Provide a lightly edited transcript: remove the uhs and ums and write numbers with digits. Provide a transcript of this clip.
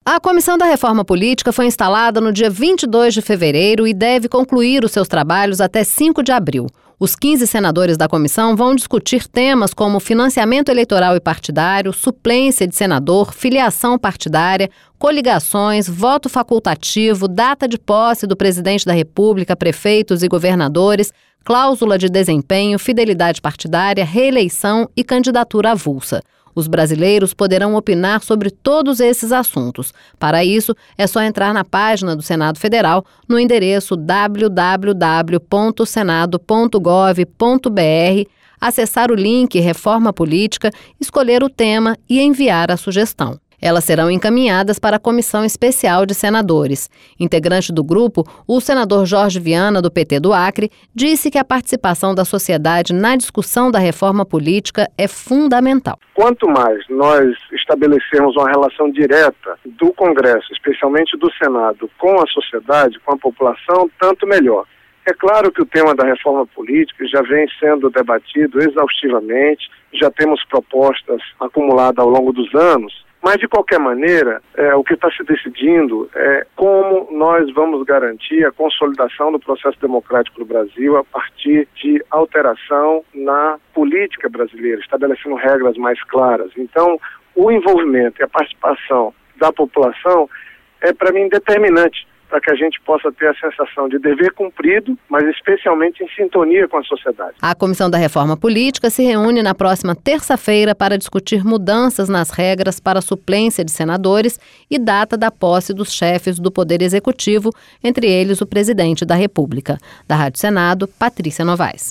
A Comissão da Reforma Política foi instalada no dia 22 de fevereiro e deve concluir os seus trabalhos até 5 de abril. Os 15 senadores da comissão vão discutir temas como financiamento eleitoral e partidário, suplência de senador, filiação partidária, coligações, voto facultativo, data de posse do presidente da República, prefeitos e governadores, cláusula de desempenho, fidelidade partidária, reeleição e candidatura avulsa. Os brasileiros poderão opinar sobre todos esses assuntos. Para isso, é só entrar na página do Senado Federal no endereço www.senado.gov.br, acessar o link Reforma Política, escolher o tema e enviar a sugestão. Elas serão encaminhadas para a Comissão Especial de Senadores. Integrante do grupo, o senador Jorge Viana, do PT do Acre, disse que a participação da sociedade na discussão da reforma política é fundamental. Quanto mais nós estabelecermos uma relação direta do Congresso, especialmente do Senado, com a sociedade, com a população, tanto melhor. É claro que o tema da reforma política já vem sendo debatido exaustivamente, já temos propostas acumuladas ao longo dos anos, mas, de qualquer maneira, o que está se decidindo é como nós vamos garantir a consolidação do processo democrático do Brasil a partir de alteração na política brasileira, estabelecendo regras mais claras. Então, o envolvimento e a participação da população é, para mim, determinante para que a gente possa ter a sensação de dever cumprido, mas especialmente em sintonia com a sociedade. A Comissão da Reforma Política se reúne na próxima terça-feira para discutir mudanças nas regras para a suplência de senadores e data da posse dos chefes do Poder Executivo, entre eles o presidente da República. Da Rádio Senado, Patrícia Novaes.